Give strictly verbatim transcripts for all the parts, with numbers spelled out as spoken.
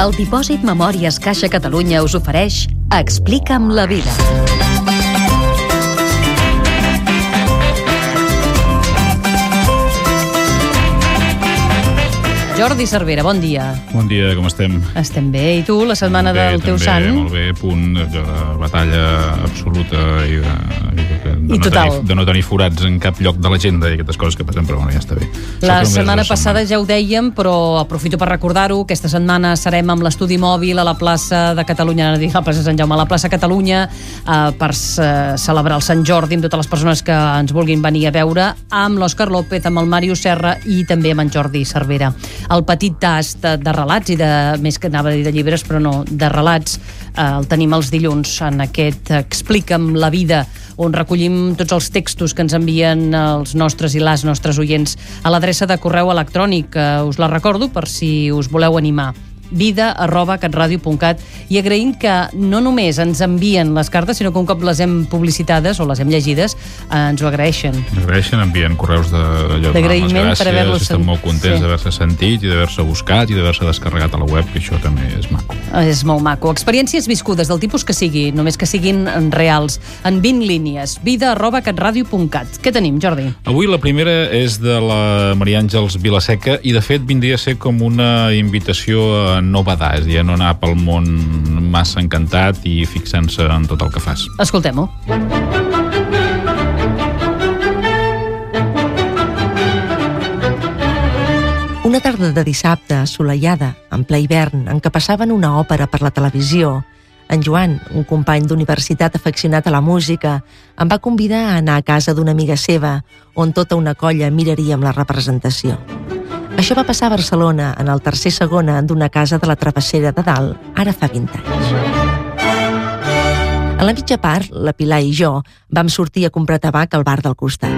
El Dipòsit Memòries Caixa Catalunya us ofereix Explica'm la vida. Jordi Cervera, bon dia. Bon dia, com estem? Estem bé. I tu, la setmana bé, del teu també, sant? Molt bé, punt de batalla absoluta i de, i de, de, I no total. tenir, de no tenir forats en cap lloc de l'agenda i aquestes coses que passen, però bueno, ja està bé. La setmana passada ja ho dèiem, però aprofito per recordar-ho. Aquesta setmana serem amb l'estudi mòbil a la plaça de Catalunya, a dir, a la plaça Sant Jaume, a la plaça Catalunya, eh, per eh, celebrar el Sant Jordi amb totes les persones que ens vulguin venir a veure, amb l'Òscar López, amb el Màrius Serra i també amb en Jordi Cervera. El petit tast de, de relats i de, més que anava a dir de llibres, però no, de relats, eh, el tenim els dilluns en aquest Explica'm la vida, on recollim tots els textos que ens envien els nostres i les nostres oients a l'adreça de correu electrònic, que us la recordo per si us voleu animar, vida arroba catradio punt cat, i agraïm que no només ens envien les cartes, sinó que un cop les hem publicitades o les hem llegides, eh, ens ho agraeixen. Agraeixen, envien correus d'agraïment per haver-los estan molt contents sí. d'haver-se sentit i d'haver-se buscat i d'haver-se descarregat a la web, que això també és maco. És molt maco. Experiències viscudes del tipus que sigui, només que siguin reals, en vint línies. vida arroba catradio punt cat. Què tenim, Jordi? Avui la primera és de la Maria Àngels Vilaseca i de fet vindria a ser com una invitació a no badar, és a dir, a no anar pel món massa encantat i fixant-se en tot el que fas. Escoltem-ho. Una tarda de dissabte assolellada, en ple hivern, en què passaven una òpera per la televisió, en Joan, un company d'universitat afeccionat a la música, em va convidar a anar a casa d'una amiga seva, on tota una colla miraríem la representació. Això va passar a Barcelona, en el tercer segona d'una casa de la Travessera de Dalt, ara fa vint anys. A la mitja part, la Pilar i jo vam sortir a comprar tabac al bar del costat.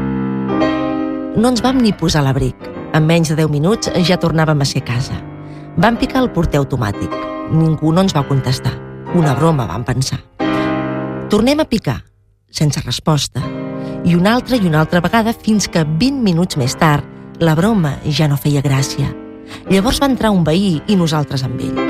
No ens vam ni posar l'abric. En menys de deu minuts ja tornàvem a ser a casa. Vam picar el porter automàtic. Ningú no ens va contestar. Una broma, vam pensar. Tornem a picar, sense resposta. I una altra i una altra vegada fins que vint minuts més tard la broma ja no feia gràcia. Llavors va entrar un veí i nosaltres amb ell.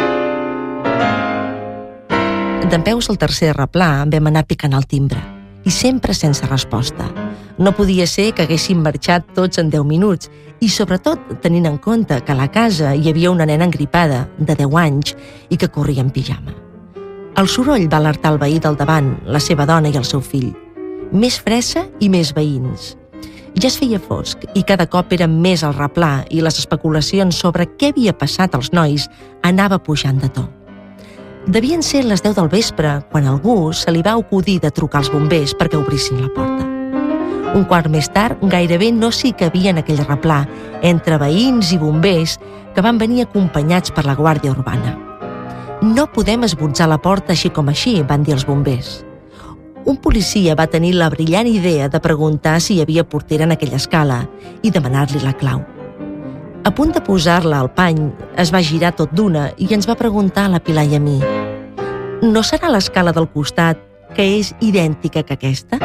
Dempeus al tercer replà vam anar picant al timbre, i sempre sense resposta. No podia ser que haguéssim marxat tots en deu minuts, i sobretot tenint en compte que a la casa hi havia una nena engripada de deu anys i que corria en pijama. El soroll va alertar el veí del davant, la seva dona i el seu fill. Més fressa i més veïns. Ja es feia fosc i cada cop era més el replà i les especulacions sobre què havia passat als nois anava pujant de to. Devien ser les deu del vespre quan a algú se li va acudir de trucar als bombers perquè obrissin la porta. Un quart més tard gairebé no s'hi cabia en aquell replà entre veïns i bombers que van venir acompanyats per la Guàrdia Urbana. No podem esbotzar la porta així com així, van dir els bombers. Un policia va tenir la brillant idea de preguntar si hi havia portera en aquella escala i demanar-li la clau. A punt de posar-la al pany, es va girar tot d'una i ens va preguntar a la Pilar i a mi: «No serà l'escala del costat, que és idèntica que aquesta?»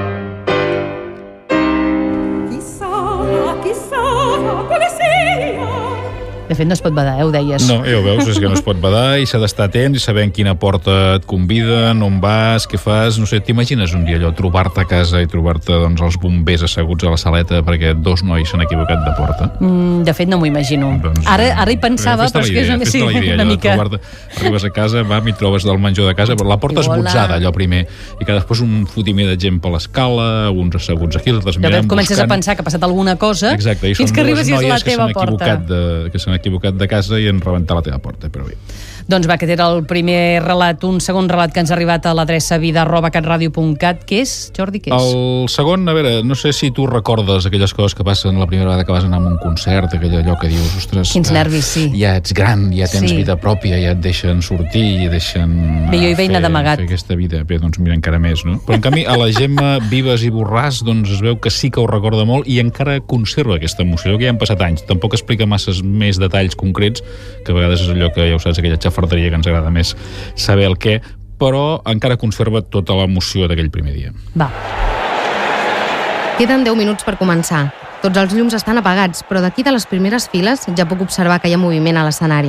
De fet, no es pot badar, eh? Ho deies. No, ja ho veus, és que no es pot badar i s'ha d'estar atent i saber en quina porta et conviden, on vas, què fas. No sé, t'imagines un dia allò, trobar-te a casa i trobar-te doncs, els bombers asseguts a la saleta perquè dos nois s'han equivocat de porta? Mm, de fet, no m'ho imagino. Doncs, ara, ara hi pensava, però és que és una, sí, idea, una mica... Arribes a casa, vam i trobes del menjador de casa, però la porta esbotzada, allò primer, i que després un fotimer de gent per l'escala, uns asseguts aquí, altres mirant, buscant... Comences a pensar que ha passat alguna cosa. Exacte, fins que arribes i és la teva porta. De, que s'han equivocat de casa i han rebentat la teva porta, però bé. Doncs va, aquest era el primer relat. Un segon relat que ens ha arribat a l'adreça vida arroba catradio punt cat. Què és, Jordi, què és? El segon, a veure, no sé si tu recordes aquelles coses que passen la primera vegada que vas anar a un concert, aquell allò que dius, ostres... Quins nervis, sí. Ja ets gran, ja tens sí. vida pròpia, ja et deixen sortir, i deixen... Bé, jo hi vaig anar d'amagat. Fer aquesta vida. Bé, doncs mira, encara més, no? Però en canvi, a la Gemma Vives i Borràs, doncs es veu que sí que ho recorda molt i encara conserva aquesta emoció, que ja han passat anys. Tampoc explica masses més detalls concrets, que a vegades és allò que ja ho saps, aquella xafarderia que ens agrada més saber el què, però encara conserva tota l'emoció d'aquell primer dia. Va. Queden deu minuts per començar. Tots els llums estan apagats, però d'aquí de les primeres files ja puc observar que hi ha moviment a l'escenari.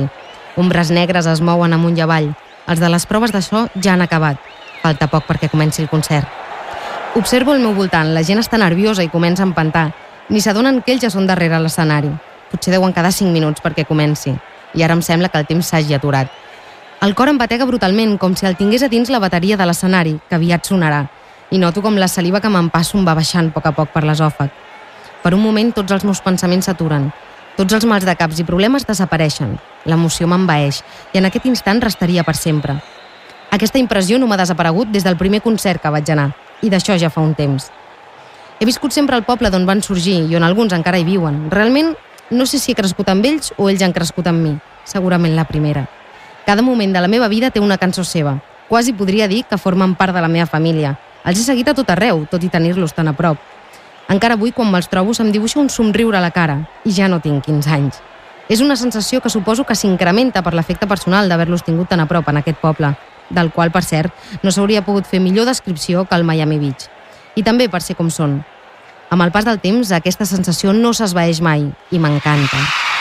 Ombres negres es mouen amunt i avall. Els de les proves de so ja han acabat. Falta poc perquè comenci el concert. Observo al meu voltant, la gent està nerviosa i comença a empantar. Ni s'adonen que ells ja són darrere l'escenari. Potser deuen quedar cinc minuts perquè comenci. I ara em sembla que el temps s'hagi aturat. El cor em batega brutalment, com si el tingués a dins la bateria de l'escenari, que aviat sonarà. I noto com la saliva que m'empasso em va baixant a poc a poc per l'esòfag. Per un moment tots els meus pensaments s'aturen. Tots els mals de caps i problemes desapareixen. L'emoció m'envaeix i en aquest instant restaria per sempre. Aquesta impressió no m'ha desaparegut des del primer concert que vaig anar, i d'això ja fa un temps. He viscut sempre al poble d'on van sorgir i on alguns encara hi viuen. Realment, no sé si he crescut amb ells o ells han crescut amb mi. Segurament la primera. Cada moment de la meva vida té una cançó seva. Quasi podria dir que formen part de la meva família. Els he seguit a tot arreu, tot i tenir-los tan a prop. Encara avui, quan me'ls trobo, se'm dibuixa un somriure a la cara, i ja no tinc quinze anys. És una sensació que suposo que s'incrementa per l'efecte personal d'haver-los tingut tan a prop en aquest poble, del qual, per cert, no s'hauria pogut fer millor descripció que el Miami Beach. I també per ser com són. Amb el pas del temps, aquesta sensació no s'esvaeix mai, i m'encanta.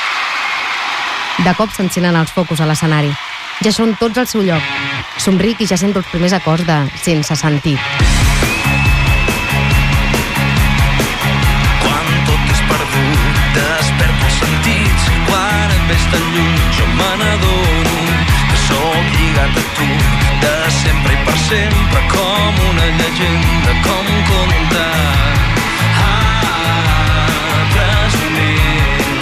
De cop s'encenen els focus a l'escenari. Ja són tots al seu lloc. Somric i ja sento els primers acords de Sense sentit. Quan tot és perdut, desperto els sentits. Quan et veig tan lluny, jo me n'adono que sóc lligat a tu, de sempre i per sempre, com una llegenda, com un conte. Ah, presoners.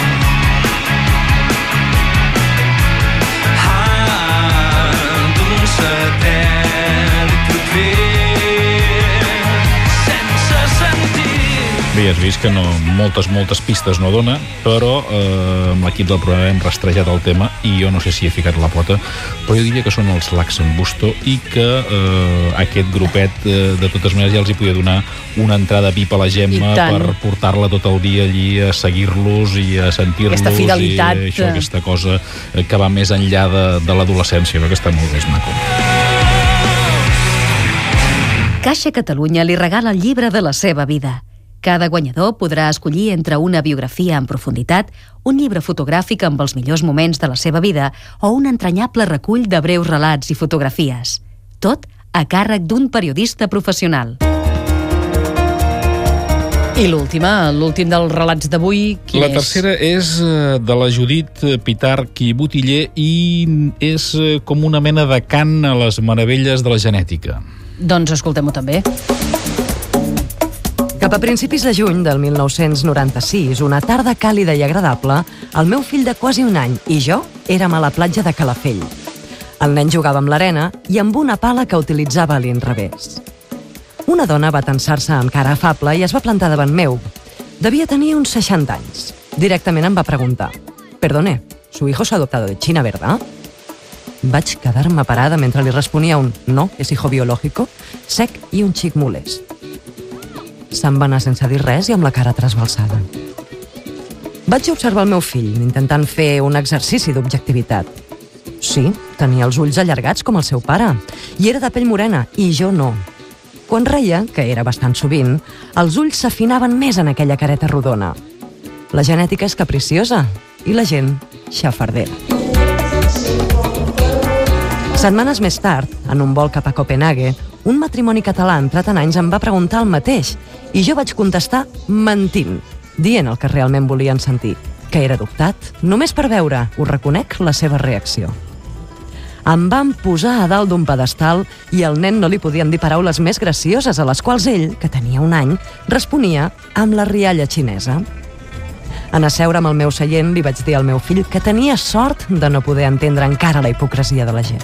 Ah, d'un satèl·lit proper, sense sentit. Bé, has vist que no, moltes, moltes pistes no dona, però eh, amb l'equip del programa hem rastrejat el tema i jo no sé si he ficat la pota, però jo diria que són els Lax'n'Busto i que eh, aquest grupet, eh, de totes maneres, ja els hi podia donar una entrada V I P a la Gemma per portar-la tot el dia allí a seguir-los i a sentir-los. Aquesta fidelitat. I això, aquesta cosa que va més enllà de, de l'adolescència, que està molt més maco. Caixa Catalunya li regala el llibre de la seva vida. Cada guanyador podrà escollir entre una biografia en profunditat, un llibre fotogràfic amb els millors moments de la seva vida o un entranyable recull de breus relats i fotografies. Tot a càrrec d'un periodista professional. I l'última, l'últim dels relats d'avui, quin La és? tercera és eh, de la Judit Pitarch i Butiller i és eh, com una mena de cant a les meravelles de la genètica. Doncs escoltem-ho també. Cap a principis de juny del mil nou-cents noranta-sis, una tarda càlida i agradable, el meu fill de quasi un any i jo érem a la platja de Calafell. El nen jugava amb l'arena i amb una pala que utilitzava a l'inrevés. Una dona va tensar-se amb cara afable i es va plantar davant meu. Devia tenir uns seixanta anys. Directament em va preguntar: «Perdone, su hijo se ha adoptado de China, ¿verdad?» Vaig quedar-me parada mentre li responia un «no, és hijo biológico», sec i un xic molest. Se'm va anar sense dir res i amb la cara trasbalsada. Vaig observar el meu fill, intentant fer un exercici d'objectivitat. Sí, tenia els ulls allargats com el seu pare, i era de pell morena, i jo no. Quan reia, que era bastant sovint, els ulls s'afinaven més en aquella careta rodona. La genètica és capriciosa, i la gent, xafardera. Setmanes més tard, en un vol cap a Copenhague, un matrimoni català entrat en anys em va preguntar el mateix i jo vaig contestar mentint, dient el que realment volien sentir, que era adoptat, només per veure, ho reconec, la seva reacció. Em van posar a dalt d'un pedestal i al nen no li podien dir paraules més gracioses a les quals ell, que tenia un any, responia amb la rialla xinesa. En asseure amb el meu seient li vaig dir al meu fill que tenia sort de no poder entendre encara la hipocresia de la gent.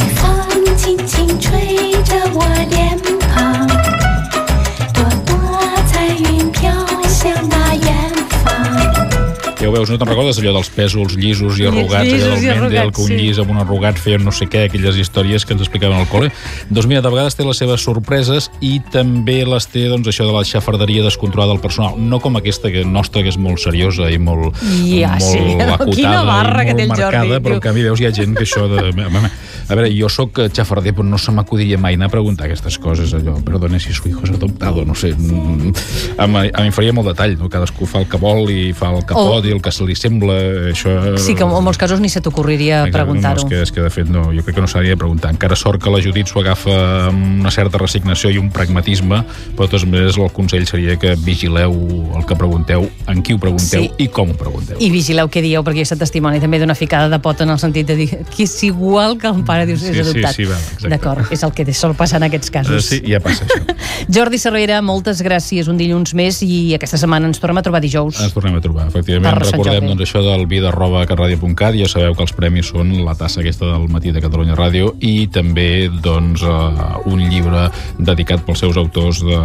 Ja ho veus, no te'n recordes allò dels pèsols llisos i arrugats, allò del Mendel, que un llis amb un arrugat feien no sé què, aquelles històries que ens explicaven al col·le? Doncs mira, de vegades té les seves sorpreses i també les té, doncs, això de la xafarderia descontrolada del personal. No com aquesta que nostra, que és molt seriosa i molt, ja, molt sí. acotada Quina barra i que té molt el Jordi, marcada, però diu. en canvi veus, hi ha gent que això de... A veure, jo sóc xafarder, però no se m'acudiria mai anar a preguntar aquestes coses, allò, perdone si su hijo es adoptado, no sé. A mi, a mi em faria molt detall, no? Cadascú fa el que vol i fa el que Oh. pot i el que se li sembla, això... Sí, que en molts casos ni se t'ocorriria preguntar-ho. No, és, que, és que, de fet, no, jo crec que no s'hauria de preguntar. Encara sort que la Judit s'ho agafa amb una certa resignació i un pragmatisme, però de totes maneres el consell seria que vigileu el que pregunteu, en qui ho pregunteu Sí. i com ho pregunteu. I vigileu què dieu, perquè jo he estat testimoni també d'una ficada de pota en el sentit de dir que és igual que el pare diu si Sí, és adoptat. sí, sí, va, exacte. D'acord, és el que sol passar en aquests Uh, casos. sí, ja passa això. Jordi Cervera, moltes gràcies, un dilluns més, i aquesta setmana ens tornem a trobar dijous. Ens tornem a trobar, efectivament. Per Sant Recordem Jordi. doncs, això del vida arroba catradio punt cat. Ja sabeu que els premis són la tassa aquesta del matí de Catalunya Ràdio i també doncs, uh, un llibre dedicat pels seus autors de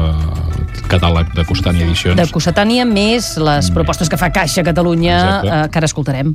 catàleg de Costània Edicions. De Cossetània, més les propostes que fa Caixa Catalunya, Exacte. eh, que ara escoltarem.